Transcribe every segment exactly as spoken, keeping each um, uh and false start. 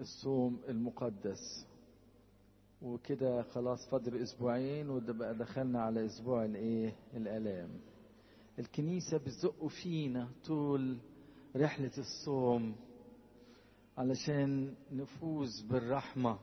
الصوم المقدس. وكده خلاص فاضل اسبوعين وده بقى دخلنا على اسبوع الايه الالام. الكنيسة بتزق فينا طول رحلة الصوم علشان نفوز بالرحمة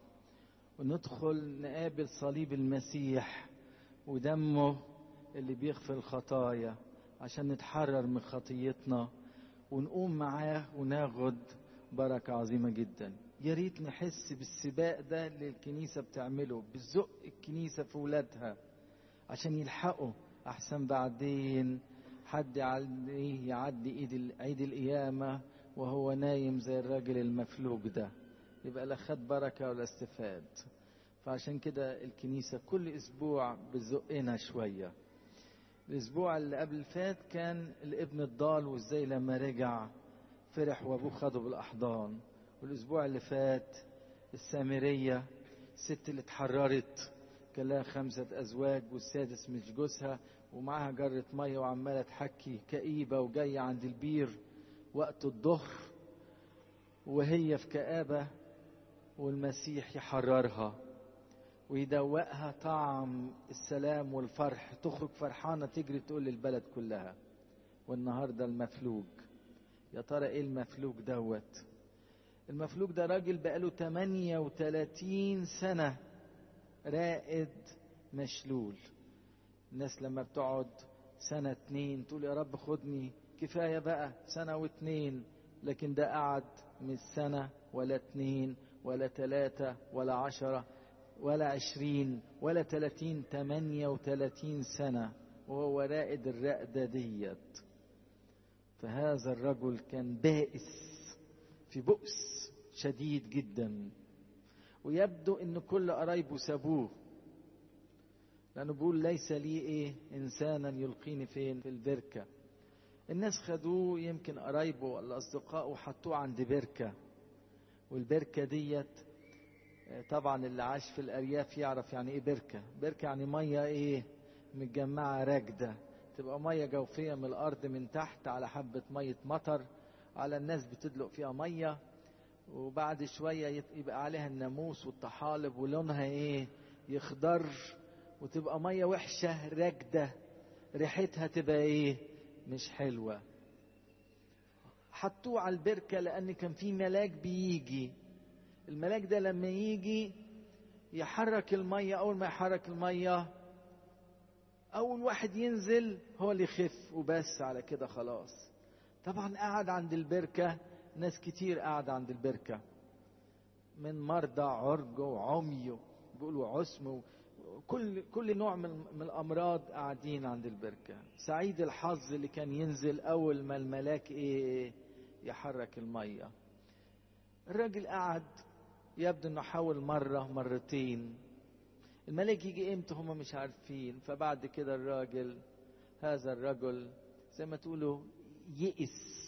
وندخل نقابل صليب المسيح ودمه اللي بيغفر الخطايا عشان نتحرر من خطيتنا ونقوم معاه وناخد بركة عظيمة جدا. يا ريت نحس بالسباق ده اللي الكنيسة بتعمله، بتزق الكنيسة في ولادها عشان يلحقوا، أحسن بعدين حد يعدي يعدي عيد عيد القيامة وهو نايم زي الراجل المفلوج ده، يبقى لا خد بركة ولا استفاد. فعشان كده الكنيسة كل أسبوع بتزقنا شوية. الأسبوع اللي قبل فات كان الابن الضال وإزاي لما رجع فرح وأبوه خده بالأحضان. والأسبوع اللي فات السامرية الست اللي اتحررت كان لها خمسة أزواج والسادس مش جوزها ومعها جرة مية وعمالة تحكي كئيبة وجاية عند البير وقت الظهر وهي في كآبة، والمسيح يحررها ويدوقها طعم السلام والفرح، تخرج فرحانة تجري تقول للبلد كلها. والنهاردة المفلوج، يا ترى ايه المفلوج دوت؟ المفلوج ده راجل بقاله ثمانية وثلاثين سنة رائد مشلول. الناس لما بتقعد سنة اتنين تقول يا رب خدني كفاية بقى سنة واتنين، لكن ده قعد من سنة ولا اتنين ولا تلاتة ولا عشرة ولا عشرين ولا تلاتين، تمانية وتلاتين سنة وهو رائد الرقدة ديت. فهذا الرجل كان بائس في بؤس شديد جدا، ويبدو ان كل قرايبه سابوه، لانه بيقول ليس لي ايه انسانا يلقيني فين في البركة. الناس خدوه يمكن قرايبه ولا اصدقائه وحطوه عند بركة، والبركة ديت طبعا اللي عاش في الارياف يعرف يعني ايه بركة. بركة يعني مية ايه متجمعة راكدة، تبقى مية جوفية من الارض من تحت على حبة مية مطر، على الناس بتدلق فيها مية، وبعد شوية يبقى عليها الناموس والطحالب ولونها ايه يخضر، وتبقى مية وحشة راكدة ريحتها تبقى ايه مش حلوة. حطوه على البركة لان كان في ملاك بيجي، الملاك ده لما يجي يحرك المية، اول ما يحرك المية اول واحد ينزل هو اللي يخف وبس، على كده خلاص. طبعا قعد عند البركة ناس كتير، قعد عند البركة من مرضى عرج وعمي بيقولوا عسم وكل كل نوع من, من الامراض قاعدين عند البركة. سعيد الحظ اللي كان ينزل اول ما الملاك ايه يحرك المية. الراجل قعد يبدو انه حاول مرة مرتين، الملاك يجي امتى هم مش عارفين. فبعد كده الراجل هذا الرجل زي ما تقولوا يئس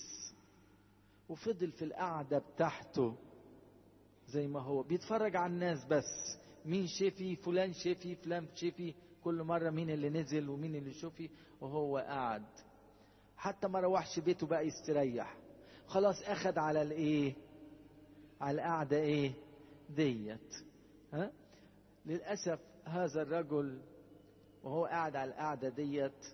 وفضل في القعدة بتاعته زي ما هو بيتفرج على الناس، بس مين شفي فلان شفي فلان شفي، كل مرة مين اللي نزل ومين اللي شفي، وهو قاعد. حتى ما روحش بيته بقى يستريح، خلاص اخد على الايه على القعدة ايه ديت. ها للأسف هذا الرجل وهو قاعد على القعدة ديت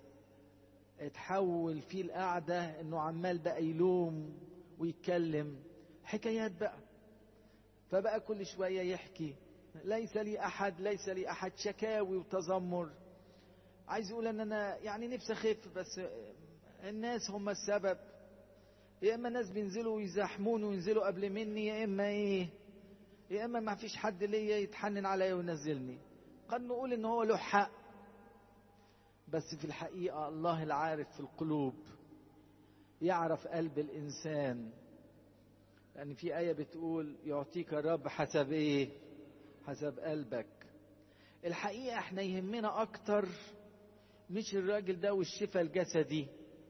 اتحول في القعدة انه عمال بقى يلوم ويتكلم حكايات بقى. فبقى كل شوية يحكي ليس لي احد ليس لي احد، شكاوي وتذمر. عايز يقول ان انا يعني نفسي اخف بس الناس هم السبب، يا اما ناس بينزلوا ويزاحمون وينزلوا قبل مني، يا اما ايه يا اما ما فيش حد ليا يتحنن عليا وينزلني. قد نقول ان هو له حق، بس في الحقيقة الله العارف في القلوب يعرف قلب الإنسان، لأن في آية بتقول يعطيك الرب حسب إيه حسب قلبك. الحقيقة احنا يهمنا أكتر مش الراجل ده والشفاء الجسدي،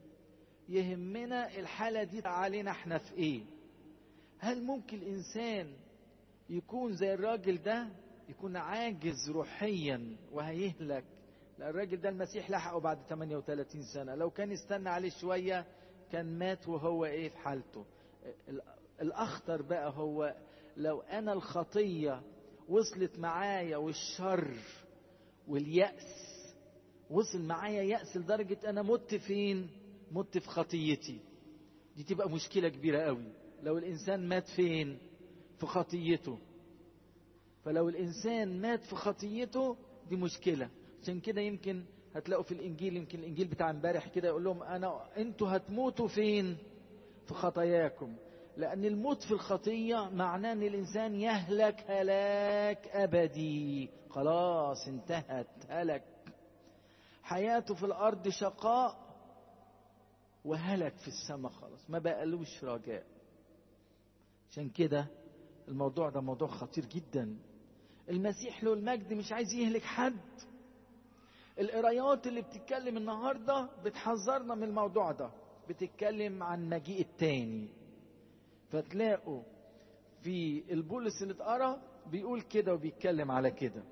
يهمنا الحالة دي علينا احنا في إيه. هل ممكن الإنسان يكون زي الراجل ده يكون عاجز روحيا وهيهلك؟ لا، الراجل ده المسيح لحقه بعد ثمانية وثلاثين سنة، لو كان استنى عليه شوية كان مات وهو ايه في حالته. الاخطر بقى هو لو انا الخطية وصلت معايا والشر واليأس وصل معايا يأس لدرجة انا مت فين؟ مت في خطيتي. دي تبقى مشكلة كبيرة قوي لو الانسان مات فين؟ في خطيته. فلو الانسان مات في خطيته دي مشكلة. عشان كده يمكن هتلاقوا في الانجيل، يمكن الانجيل بتاع امبارح كده يقول لهم انا انتوا هتموتوا فين؟ في خطاياكم. لان الموت في الخطية معناه ان الانسان يهلك هلاك ابدي، خلاص انتهت، هلك. حياته في الارض شقاء وهلك في السماء، خلاص ما بقالوش رجاء. عشان كده الموضوع ده موضوع خطير جدا. المسيح له المجد مش عايز يهلك حد. القرايات اللي بتتكلم النهاردة بتحذرنا من الموضوع ده، بتتكلم عن مجيء التاني. فتلاقوا في البولس اللي اتقرا بيقول كده وبيتكلم على كده.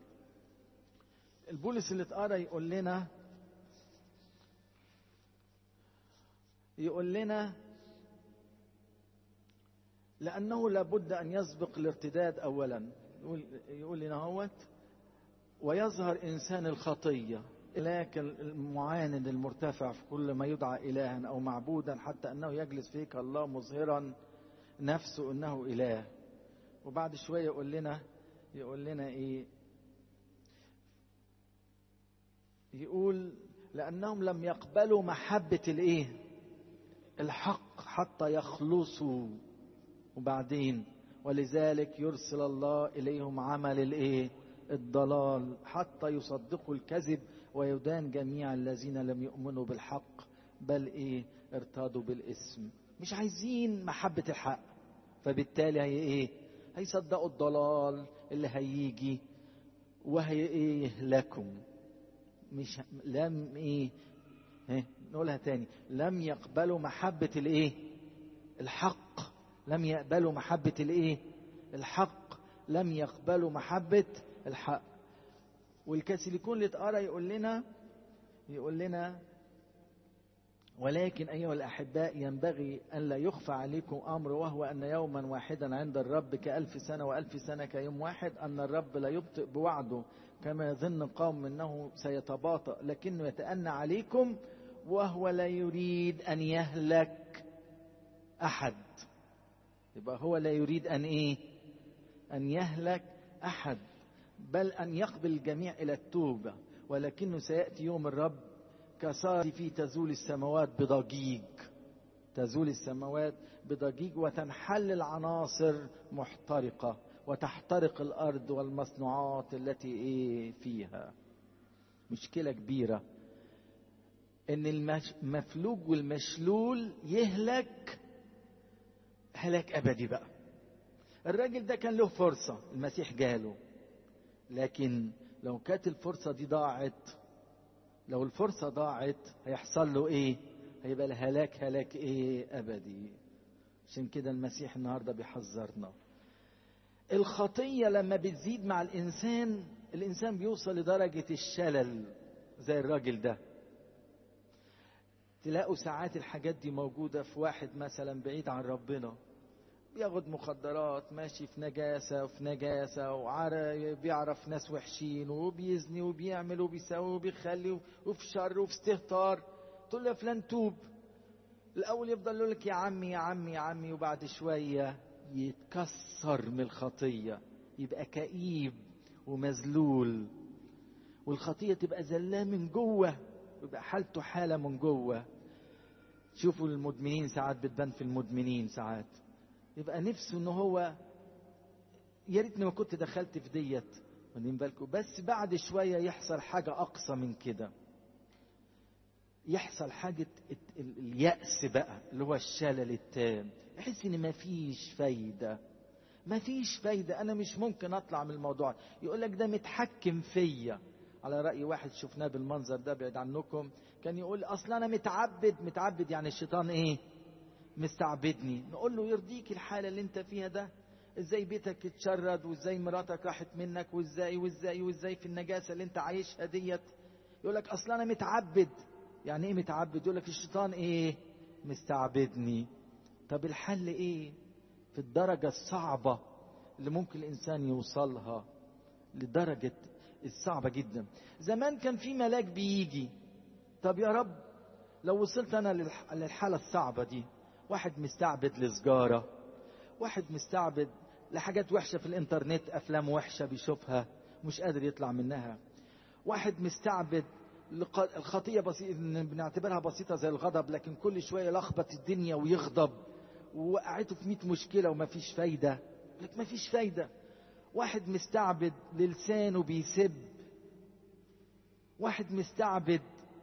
البولس اللي اتقرا يقول لنا يقول لنا لأنه لابد أن يسبق الارتداد أولا. يقول, يقول لنا هوت ويظهر إنسان الخطية، لكن المعاند المرتفع في كل ما يدعى إلها أو معبودا، حتى أنه يجلس فيك الله مظهرا نفسه أنه إله. وبعد شوية يقول لنا يقول لنا إيه؟ يقول لأنهم لم يقبلوا محبة الإيه؟ الحق حتى يخلصوا. وبعدين ولذلك يرسل الله إليهم عمل الإيه؟ الضلال، حتى يصدقوا الكذب ويدان جميع الذين لم يؤمنوا بالحق بل إيه؟ ارتادوا بالاسم. مش عايزين محبة الحق، فبالتالي هي إيه؟ هيصدقوا الضلال اللي هيجي وهي إيه؟ يهلكم. مش لم إيه؟ ها نقولها تاني، لم يقبلوا محبة الإيه؟ الحق. لم يقبلوا محبة الإيه؟ الحق. لم يقبلوا محبة الحق. والكاثوليكون اللي اتقرا يقول لنا يقول لنا ولكن أيها الأحباء ينبغي أن لا يخفى عليكم أمر، وهو أن يوما واحدا عند الرب كألف سنة وألف سنة كيوم واحد، أن الرب لا يبطئ بوعده كما يظن قوم أنه سيتباطأ، لكنه يتأنى عليكم وهو لا يريد أن يهلك أحد. يبقى هو لا يريد أن إيه؟ أن يهلك أحد، بل أن يقبل الجميع إلى التوبة. ولكنه سيأتي يوم الرب كصار في تزول السماوات بضجيج، تزول السماوات بضجيج وتنحل العناصر محترقة وتحترق الأرض والمصنوعات التي إيه فيها. مشكلة كبيرة إن المفلوج والمشلول يهلك هلاك أبدي بقى. الراجل ده كان له فرصة، المسيح جاله، لكن لو كانت الفرصة دي ضاعت، لو الفرصة ضاعت هيحصل له ايه؟ هيبقى الهلاك هلاك ايه؟ ابدي. عشان كده المسيح النهاردة بيحذرنا. الخطية لما بتزيد مع الانسان، الانسان بيوصل لدرجة الشلل زي الراجل ده. تلاقوا ساعات الحاجات دي موجودة في واحد مثلا بعيد عن ربنا، بياخد مخدرات، ماشي في نجاسة وفي نجاسة، وبيعرف ناس وحشين، وبيزني وبيعمل وبيسوي وبيخلي، وفي شر وفي استهتار. تقول له يا فلان توب، الأول يفضل يقول لك يا عمي يا عمي يا عمي، وبعد شوية يتكسر من الخطية، يبقى كئيب ومذلول، والخطية تبقى زلاه من جوه، يبقى حالته حالة من جوه. شوفوا المدمنين ساعات بتبان في المدمنين ساعات، يبقى نفسه ان هو يا ريتني ما كنت دخلت في ديت، واخدين بالكم؟ بس بعد شويه يحصل حاجه اقصى من كده، يحصل حاجه اليأس بقى، اللي هو الشلل التام. يحس ان مفيش فايده، مفيش فايده، انا مش ممكن اطلع من الموضوع. يقول لك ده متحكم فيا. على رأي واحد شفناه بالمنظر ده بعيد عنكم، كان يقول اصل انا متعبد. متعبد يعني الشيطان ايه؟ مستعبدني. نقول له يرضيك الحالة اللي انت فيها ده؟ ازاي بيتك اتشرد، وازاي مراتك راحت منك، وازاي وازاي وازاي في النجاسة اللي انت عايشها ديت؟ يقول لك اصلا انا متعبد. يعني ايه متعبد؟ يقول لك الشيطان ايه؟ مستعبدني. طب الحل ايه؟ في الدرجة الصعبة اللي ممكن الإنسان يوصلها لدرجة الصعبة جدا. زمان كان في ملاك بيجي، طب يا رب لو وصلت أنا للحالة الصعبة دي، واحد مستعبد لسجارة، واحد مستعبد لحاجات وحشة في الإنترنت، أفلام وحشة بيشوفها مش قادر يطلع منها، واحد مستعبد الخطية بسيطة بنعتبرها بسيطة زي الغضب، لكن كل شوية يلخبط الدنيا ويغضب ووقعته في مئة مشكلة ومفيش فايدة، لك مفيش فايدة. واحد مستعبد للسانه بيسب، واحد مستعبد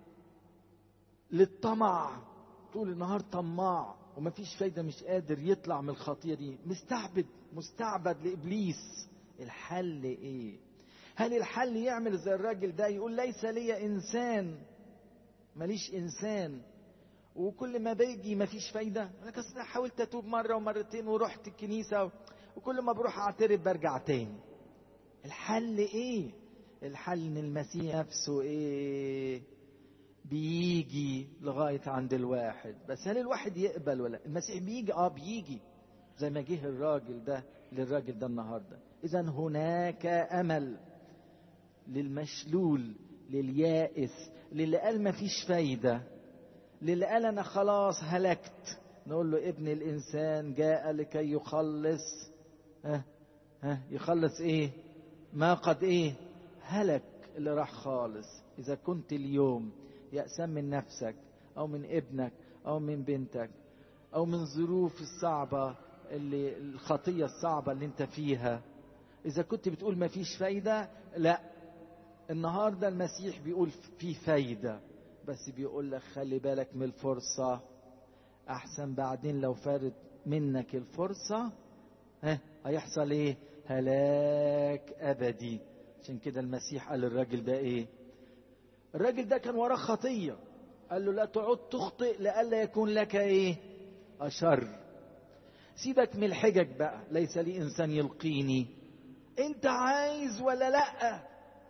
للطمع طول النهار طماع ومفيش فايدة، مش قادر يطلع من الخطية دي، مستعبد مستعبد لإبليس. الحل ايه؟ هل الحل يعمل زي الراجل ده يقول ليس لي إنسان، ماليش إنسان، وكل ما بيجي مفيش فايدة؟ أنا حاولت أتوب مرة ومرتين ورحت الكنيسة وكل ما بروح أعترف برجع تاني. الحل إيه؟ الحل إن المسيح نفسه إيه؟ بيجي لغاية عند الواحد. بس هل الواحد يقبل ولا؟ المسيح بيجي، آه بيجي زي ما جه الراجل ده للراجل ده النهاردة. إذن هناك أمل للمشلول، لليائس، للي قال مفيش فايدة، للي قال أنا خلاص هلكت. نقول له ابن الإنسان جاء لكي يخلص، ها ها يخلص إيه؟ ما قد إيه؟ هلك، اللي راح خالص. إذا كنت اليوم يأسان من نفسك أو من ابنك أو من بنتك أو من ظروف الصعبة، اللي الخطية الصعبة اللي انت فيها، إذا كنت بتقول ما فيش فايدة، لا، النهاردة المسيح بيقول في فايدة، بس بيقول لك خلي بالك من الفرصة، أحسن بعدين لو فارت منك الفرصة ها هيحصل إيه؟ هلاك أبدي. عشان كده المسيح قال للراجل ده إيه؟ الراجل ده كان وراه خطية، قال له لا تعد تخطئ لئلا يكون لك إيه؟ أشر. سيبك من الحجج بقى، ليس لي إنسان يلقيني، أنت عايز ولا لأ؟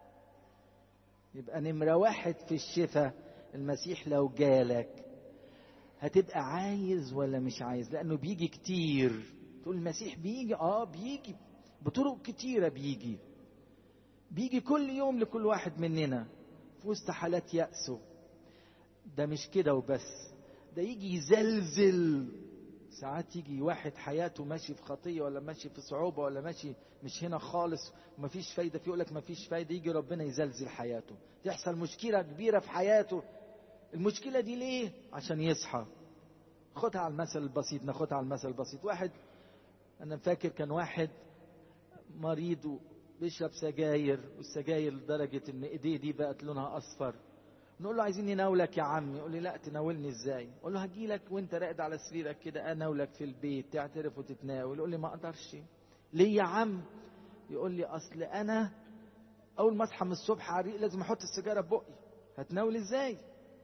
يبقى نمرة واحد في الشفاء، المسيح لو جالك هتبقى عايز ولا مش عايز؟ لأنه بيجي كتير. تقول المسيح بيجي، آه بيجي بطرق كتيرة، بيجي بيجي كل يوم لكل واحد مننا في وسط حالات يأسه. ده مش كده وبس، ده يجي يزلزل. ساعات يجي واحد حياته ماشي في خطية ولا ماشي في صعوبة ولا ماشي مش هنا خالص ومفيش فايدة فيه، يقولك مفيش فايدة، يجي ربنا يزلزل حياته، تحصل مشكلة كبيرة في حياته. المشكلة دي ليه؟ عشان يصحى. خدها على المثل البسيط، ناخدها على المثل البسيط. واحد أنا فاكر كان واحد مريض بيشرب سجاير، والسجاير لدرجة إن إيديه دي بقت لونها أصفر. نقول له عايزين نناولك يا عم، يقول لي لا تناولني ازاي؟ اقول له هجيلك وانت راقد على سريرك كده اناولك في البيت تعترف وتتناول. يقول لي ما اقدرش. ليه يا عم؟ يقول لي اصل انا اول ما اصحى من الصبح عريق لازم احط السيجاره في بقي، هتناول ازاي؟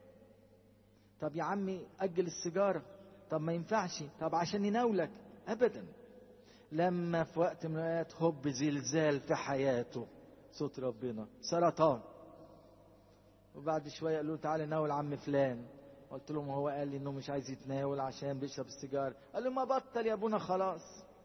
طب يا عمي اجل السيجاره. طب ما ينفعش. طب عشان يناولك. ابدا. لما في وقت من الاوقات هوب زلزال في حياته، صوت ربنا، سرطان، وبعد شوية قالوا له تعالى ناول عم فلان. قلت لهم هو قال لي انه مش عايز يتناول عشان بيشرب السيجار. قال له ما بطل يا ابونا خلاص.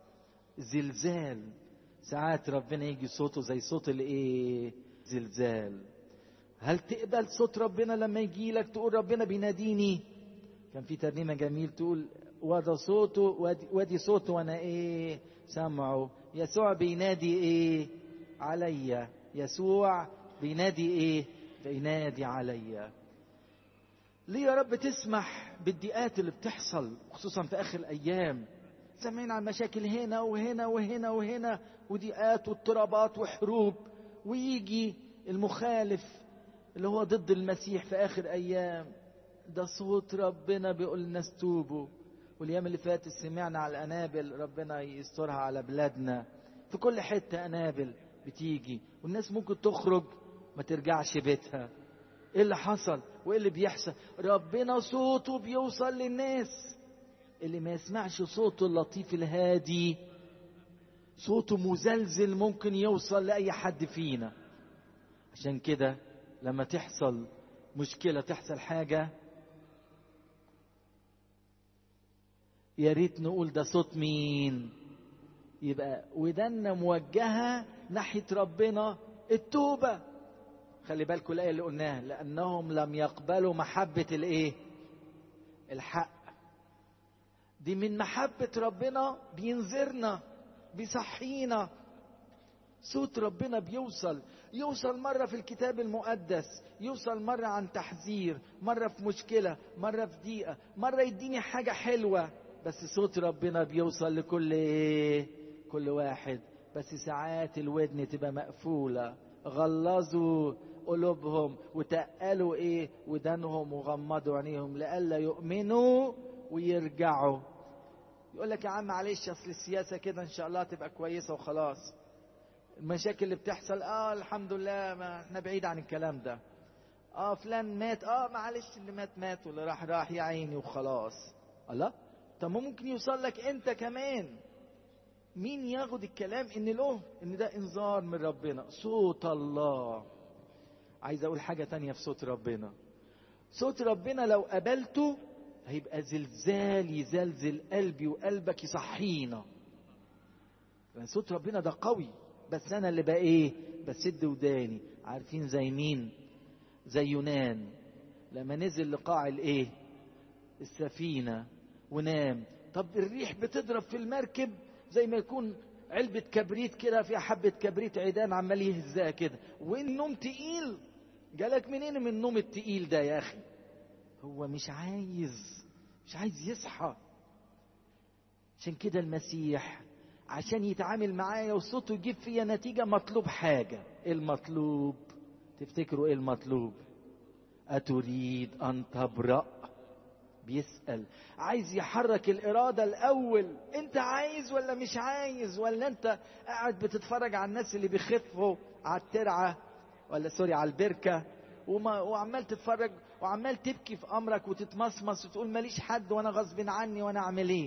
زلزال. ساعات ربنا يجي صوته زي صوت الايه؟ زلزال. هل تقبل صوت ربنا لما يجي لك تقول ربنا بيناديني؟ كان في ترنيمة جميل تقول وده صوته ودي, ودي صوته وانا ايه سمعه، يسوع بينادي ايه عليا، يسوع بينادي ايه بينادي عليا. ليه يا رب تسمح بالضيقات اللي بتحصل خصوصا في اخر الايام؟ سامعين عن مشاكل هنا وهنا وهنا وهنا وضيقات واضطرابات وحروب، ويجي المخالف اللي هو ضد المسيح في اخر ايام. ده صوت ربنا بيقول الناس توبوا. والايام اللي فاتت سمعنا على الانابل، ربنا يسترها على بلادنا، في كل حته انابل بتيجي والناس ممكن تخرج ما ترجعش بيتها. ايه اللي حصل وايه اللي بيحصل؟ ربنا صوته بيوصل للناس. اللي ما يسمعش صوته اللطيف الهادي، صوته مزلزل، ممكن يوصل لأي حد فينا. عشان كده لما تحصل مشكلة، تحصل حاجة، يا ريت نقول ده صوت مين؟ يبقى ودنا موجهة ناحية ربنا التوبة. خلي بالكم الآية اللي قلناها، لأنهم لم يقبلوا محبة الإيه؟ الحق. دي من محبة ربنا، بينذرنا بيصحينا. صوت ربنا بيوصل يوصل مرة في الكتاب المقدس، يوصل مرة عن تحذير، مرة في مشكلة، مرة في ضيقة، مرة يديني حاجة حلوة. بس صوت ربنا بيوصل لكل ايه؟ كل واحد. بس ساعات الودن تبقى مقفولة، غلظوا قلوبهم وتقلوا ايه؟ ودانهم وغمضوا عينيهم لئلا يؤمنوا ويرجعوا. يقول لك يا عم معلش اصل السياسة كده ان شاء الله تبقى كويسة وخلاص. المشاكل اللي بتحصل اه الحمد لله، ما احنا بعيد عن الكلام ده. اه فلان مات، اه معلش اللي مات مات واللي راح راح يا عيني وخلاص. الله، طب ممكن يوصل لك انت كمان. مين ياخد الكلام ان له ان ده انذار من ربنا؟ صوت الله. عايز اقول حاجة تانية في صوت ربنا. صوت ربنا لو قبلته هيبقى زلزال يزلزل قلبي وقلبك، يصحينا. صوت ربنا ده قوي، بس انا اللي بقى ايه؟ بسد وداني. عارفين زي مين؟ زي يونان لما نزل لقاع الايه؟ السفينة ونام. طب الريح بتضرب في المركب زي ما يكون علبة كبريت كده فيها حبة كبريت عيدان عمال يهزها كده، والنوم تقيل. جالك منين من النوم التقيل ده يا اخي؟ هو مش عايز مش عايز يصحى. عشان كده المسيح عشان يتعامل معايا وصوته يجيب فيا نتيجة مطلوب حاجة. ايه المطلوب؟ تفتكروا ايه المطلوب؟ أتريد أن تبرأ؟ بيسأل، عايز يحرك الإرادة الأول. انت عايز ولا مش عايز؟ ولا انت قاعد بتتفرج على الناس اللي بيخفوا على الترعة ولا سوري على البركة وما وعمال تتفرج وعمال تبكي في أمرك وتتمصمص وتقول ماليش حد وانا غصب عني وانا اعمل ايه؟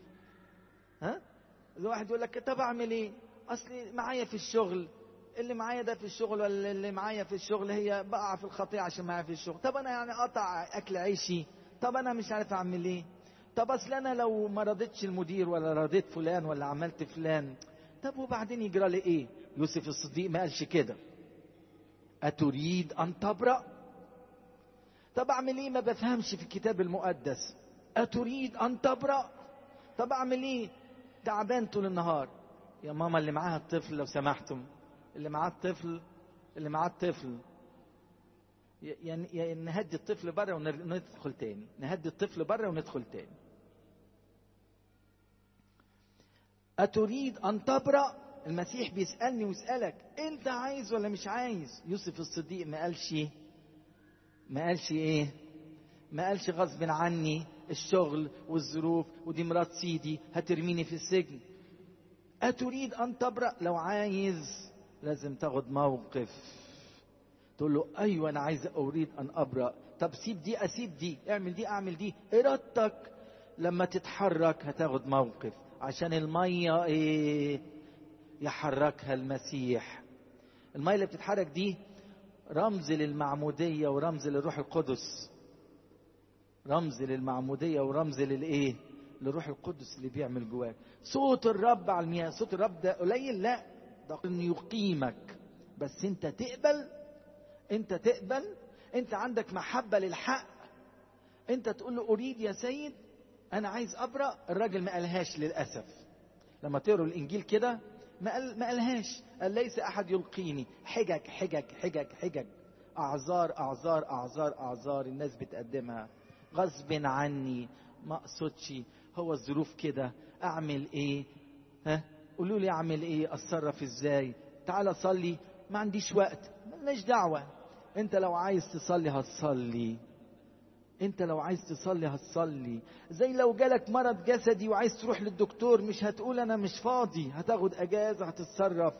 ها؟ إذا واحد يقول لك طب اعمل ايه؟ اصلي معايا في الشغل، اللي معايا ده في الشغل ولا اللي معايا في الشغل هي بقع في الخطيئة عشان معايا في الشغل. طب انا يعني قطع اكل عيشي، طب انا مش عارف اعمل ايه. طب اصل انا لو ما رضيتش المدير ولا رضيت فلان ولا عملت فلان، طب وبعدين يجرى لي ايه؟ يوسف الصديق ما قالش كده. اتريد ان تبرأ؟ طب اعمل ايه؟ ما بفهمش في الكتاب المقدس. اتريد ان تبرأ؟ طب اعمل ايه؟ تعبان طول النهار. يا ماما اللي معاها الطفل لو سمحتم، اللي معاه الطفل اللي معاه الطفل يعني نهدي الطفل بره وندخل تاني، نهدي الطفل بره وندخل تاني. أتريد أن تبرأ؟ المسيح بيسألني ويسألك، أنت عايز ولا مش عايز؟ يوسف الصديق ما قالش ما قالش إيه؟ ما قالش غصب عني الشغل والظروف ودي مرات سيدي هترميني في السجن. أتريد أن تبرأ؟ لو عايز لازم تاخد موقف، تقول له أيوة أنا عايز أريد أن أبرأ. طب سيب دي أسيب دي، اعمل دي أعمل دي. إرادتك لما تتحرك هتاخد موقف، عشان المية إيه؟ يحركها المسيح. المية اللي بتتحرك دي رمز للمعمودية ورمز للروح القدس. رمز للمعمودية ورمز للإيه؟ للروح القدس اللي بيعمل جواك. صوت الرب على المياه. صوت الرب ده قليل؟ لا، ده انه يقيمك. بس انت تقبل، انت تقبل، انت عندك محبة للحق، انت تقول له اريد يا سيد انا عايز ابرأ. الراجل ما قالهاش للأسف. لما تقروا الانجيل كده ما قال ما قالهاش. قال ليس احد يلقيني. حجج حجج حجج حجج، اعذار اعذار اعذار اعذار الناس بتقدمها غصب عني، ما اقصدش، هو الظروف كده، اعمل ايه؟ ها قولوا لي اعمل ايه؟ اتصرف ازاي؟ تعال صلي، ما عنديش وقت. ملناش دعوة. انت لو عايز تصلي هتصلي، انت لو عايز تصلي هتصلي. زي لو جالك مرض جسدي وعايز تروح للدكتور، مش هتقول انا مش فاضي، هتاخد اجازة، هتتصرف.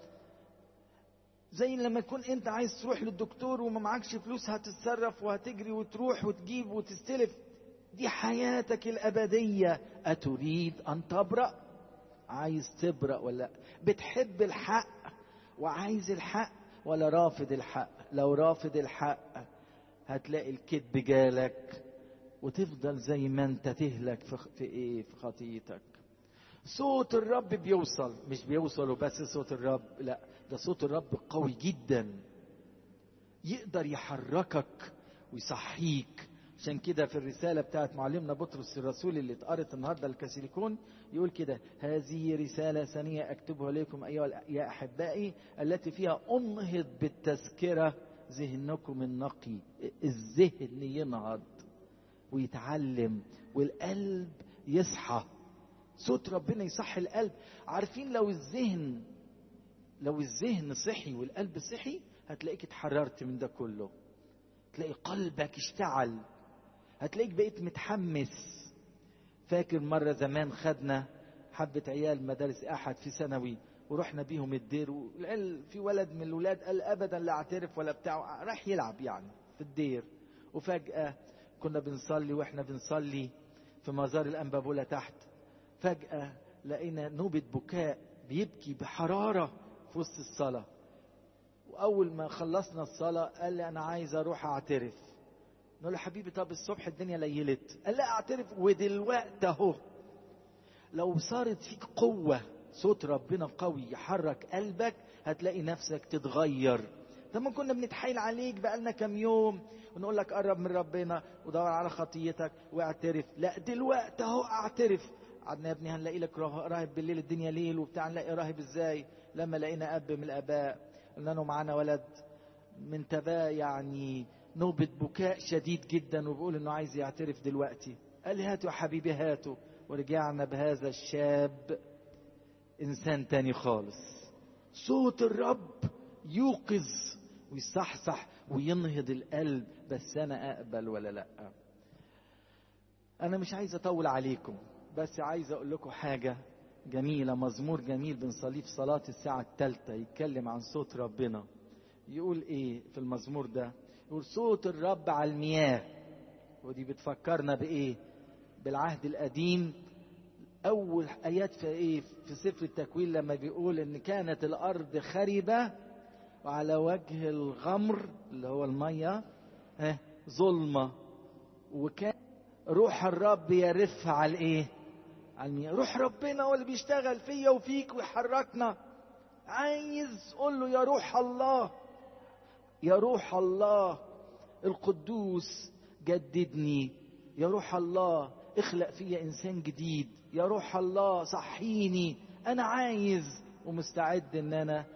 زي لما يكون انت عايز تروح للدكتور وما معكش فلوس، هتتصرف وهتجري وتروح وتجيب وتستلف. دي حياتك الأبدية. أتريد أن تبرأ؟ عايز تبرأ ولا بتحب الحق وعايز الحق ولا رافض الحق؟ لو رافض الحق هتلاقي الكذب جالك وتفضل زي ما انت تهلك في, في ايه؟ في خطيتك. صوت الرب بيوصل، مش بيوصل وبس صوت الرب، لا ده صوت الرب قوي جدا يقدر يحركك ويصحيك. عشان كده في الرسالة بتاعت معلمنا بطرس الرسول اللي اتقرت النهاردة الكاثوليكون يقول كده: هذه رسالة ثانية أكتبها لكم أيها يا أحبائي، التي فيها أنهض بالتذكرة ذهنكم النقي. الذهن ينهض ويتعلم والقلب يصحى. صوت ربنا يصحي القلب. عارفين لو الذهن لو الذهن صحي والقلب صحي هتلاقيك اتحررت من ده كله، تلاقي قلبك اشتعل، هتلاقيك بقيت متحمس. فاكر مرة زمان خدنا حبة عيال مدارس أحد في ثانوي ورحنا بيهم الدير، في ولد من الولاد قال أبدا لا اعترف ولا بتاع، راح يلعب يعني في الدير. وفجأة كنا بنصلي واحنا بنصلي في مزار الأنبابولة تحت، فجأة لقينا نوبة بكاء بيبكي بحرارة في وسط الصلاة. وأول ما خلصنا الصلاة قال لي أنا عايز أروح أعترف. نقول له حبيبي طب الصبح الدنيا ليلت. قال لا أعترف ودلوقتي أهو. لو صارت فيك قوة، صوت ربنا قوي يحرك قلبك، هتلاقي نفسك تتغير. لما كنا بنتحايل عليك بقالنا كام يوم ونقول لك قرب من ربنا ودور على خطيتك واعترف، لا دلوقتي اهو اعترف. قعدنا يا ابني هنلاقي لك راهب بالليل، الدنيا ليل وبتاع، نلاقي راهب ازاي؟ لما لقينا اب من الاباء قلنا له معانا ولد من تباه يعني نوبة بكاء شديد جدا وبيقول انه عايز يعترف دلوقتي. قال لي هاتوا يا حبيبي هاتوا. ورجعنا بهذا الشاب انسان تاني خالص. صوت الرب يوقظ ويصحصح وينهض القلب. بس انا اقبل ولا لا؟ انا مش عايز اطول عليكم، بس عايز اقول لكم حاجة جميلة. مزمور جميل بنصليه في صلاة الساعة الثالثة يتكلم عن صوت ربنا. يقول ايه في المزمور ده؟ يقول صوت الرب على المياه. ودي بتفكرنا بايه؟ بالعهد القديم. اول ايات في ايه في سفر التكوين لما بيقول ان كانت الارض خربة وعلى وجه الغمر اللي هو المية اه ظلمة، وكان روح الرب يرف على الايه؟ على المياه. روح ربنا هو اللي بيشتغل فيا وفيك ويحركنا. عايز قول له يا روح الله، يا روح الله القدوس جددني، يا روح الله اخلق فيا انسان جديد، يا روح الله صحيني. انا عايز ومستعد ان انا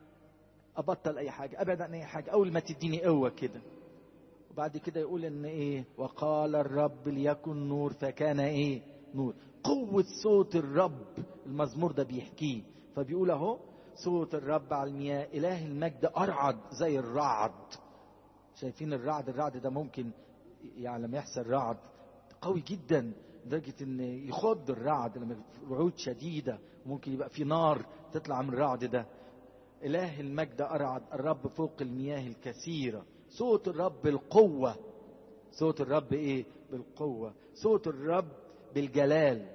ابطل اي حاجة، ابعد عن اي حاجة اول ما تديني قوة كده. وبعد كده يقول ان ايه؟ وقال الرب ليكن نور فكان ايه؟ نور. قوة صوت الرب المزمور ده بيحكيه. فبيقول اهو صوت الرب على المياه، اله المجد ارعد زي الرعد. شايفين الرعد؟ الرعد ده ممكن يعني لما يحصل رعد قوي جدا لدرجة ان يخض الرعد لما رعود شديدة، وممكن يبقى في نار تطلع من الرعد ده. اله المجد ارعد، الرب فوق المياه الكثيرة. صوت الرب بالقوة. صوت الرب ايه؟ بالقوة. صوت الرب بالجلال.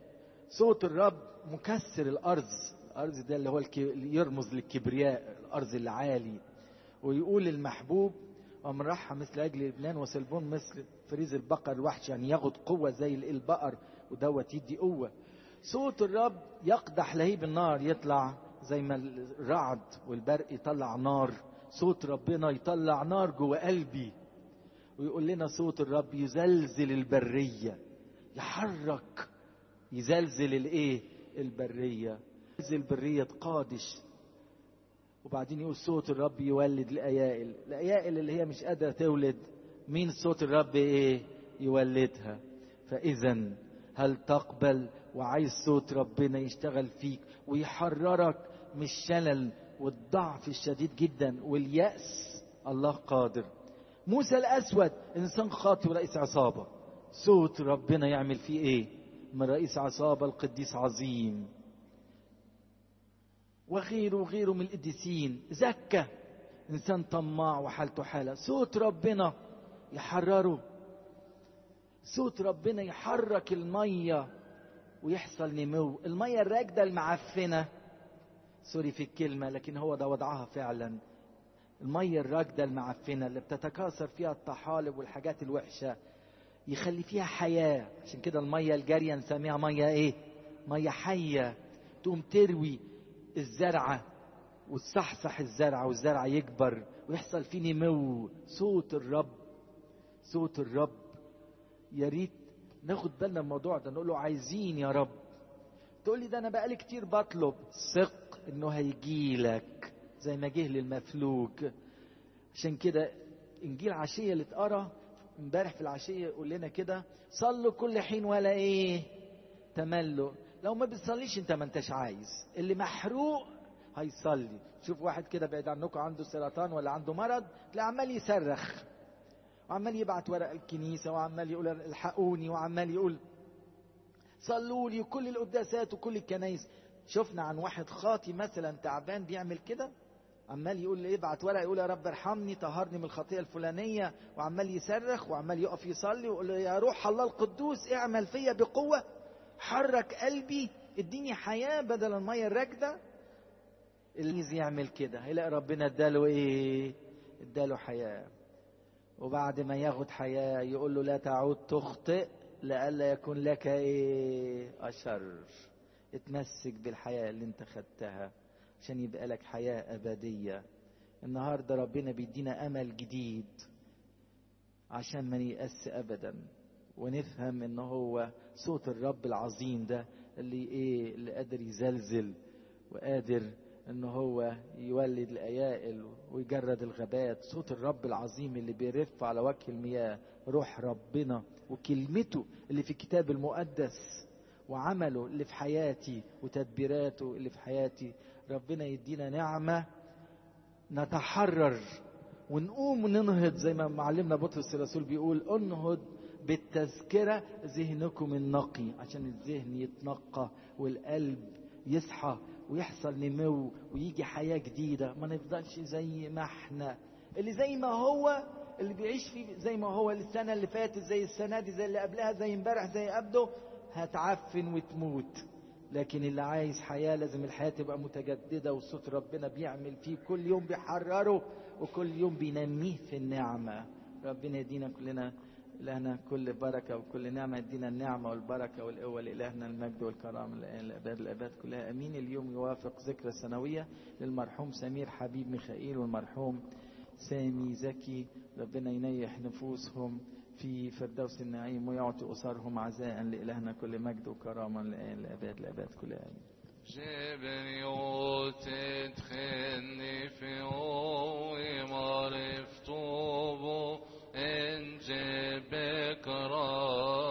صوت الرب مكسر الارض. الارض ده اللي هو اللي يرمز للكبرياء، الارض العالي. ويقول المحبوب ومن رحى مثل عجل لبنان وسلبون مثل فريز البقر الوحش، يعني ياخد قوة زي البقر ودوت يدي قوة. صوت الرب يقدح لهيب النار، يطلع زي ما الرعد والبرق يطلع نار. صوت ربنا يطلع نار جوه قلبي. ويقول لنا صوت الرب يزلزل البرية، يحرك يزلزل الايه؟ البرية. يزلزل البرية تقادش. وبعدين يقول صوت الرب يولد الأيائل. الأيائل اللي هي مش قادرة تولد، مين صوت الرب ايه؟ يولدها. فإذا هل تقبل وعايز صوت ربنا يشتغل فيك ويحررك من الشلل والضعف الشديد جدا واليأس؟ الله قادر. موسى الأسود إنسان خاطئ ورئيس عصابة، صوت ربنا يعمل فيه ايه؟ من رئيس عصابة القديس عظيم. وغيره وغيره من القديسين. زكى إنسان طماع وحالته حالة، صوت ربنا يحرره. صوت ربنا يحرك المية ويحصل نمو. المية الراكدة المعفنة، سوري في الكلمة لكن هو ده وضعها فعلا. المية الراكدة المعفنة اللي بتتكاثر فيها الطحالب والحاجات الوحشة يخلي فيها حياة. عشان كده المية الجارية نسميها مية ايه؟ مية حية تقوم تروي الزرعة وتصحصح الزرعة والزرع يكبر ويحصل فيه نمو. صوت الرب، صوت الرب. يا ريت ناخد بالنا من الموضوع ده، نقول له عايزين يا رب. تقول لي ده انا بقالي كتير بطلب. ثق انه هيجيلك زي ما جه للمفلوج. عشان كده انجيل عشية اللي اتقرا امبارح في العشية يقول لنا كده: صلوا كل حين ولا ايه تملوا. لو ما بتصليش انت ما انتش عايز. اللي محروق هيصلي. شوف واحد كده بعيد عنكم عنده سرطان ولا عنده مرض، تلاقي عمال يصرخ وعمال يبعت ورق الكنيسة وعمال يقول الحقوني وعمال يقول صلوا لي، وكل القداسات وكل الكنايس. شفنا عن واحد خاطي مثلا تعبان بيعمل كده، عمال يقول يبعت ورق يقول يا رب ارحمني طهرني من الخطيئة الفلانية، وعمال يصرخ وعمال يقف يصلي ويقول له يا روح الله القدوس اعمل فيا بقوة، حرك قلبي، اديني حياة بدل المية الراكدة. اللي يعمل كده هيلاقي ربنا اداله ايه؟ اداله حياة. وبعد ما ياخد حياة يقول له لا تعود تخطئ لئلا يكون لك ايه؟ أشر. اتمسك بالحياة اللي انت خدتها عشان يبقى لك حياة أبدية. النهاردة ربنا بيدينا أمل جديد عشان ما نيأس أبدا، ونفهم ان هو صوت الرب العظيم ده اللي ايه اللي قادر يزلزل وقادر ان هو يولد الايائل ويجرد الغابات. صوت الرب العظيم اللي بيرف على وجه المياه. روح ربنا وكلمته اللي في الكتاب المقدس وعمله اللي في حياتي وتدبيراته اللي في حياتي. ربنا يدينا نعمة نتحرر ونقوم وننهض زي ما معلمنا بطرس الرسول بيقول: انهض بالتذكرة ذهنكم النقي. عشان الذهن يتنقى والقلب يصحى ويحصل نمو ويجي حياة جديدة. ما نفضلش زي ما احنا، اللي زي ما هو اللي بيعيش فيه زي ما هو السنة اللي فاتت زي السنة دي زي اللي قبلها زي امبارح زي قبله، هتعفن وتموت. لكن اللي عايز حياة لازم الحياة تبقى متجددة، وصوت ربنا بيعمل فيه كل يوم بيحرره وكل يوم بينميه في النعمة. ربنا يدينا كلنا لنا كل بركة وكل نعمة. يدينا النعمة والبركة والقوة لإلهنا المجد والكرامة الآن الأبد الأبد كلها أمين. اليوم يوافق ذكرى سنوية للمرحوم سمير حبيب ميخائيل والمرحوم سامي زكي. ربنا ينيح نفوسهم في فردوس النعيم ويعطي أسرهم عزاء. لإلهنا كل مجد وكرامة الآن الأبد الأبد كلها أمين. جبني وتدخلني في قوي معرفته إن جبك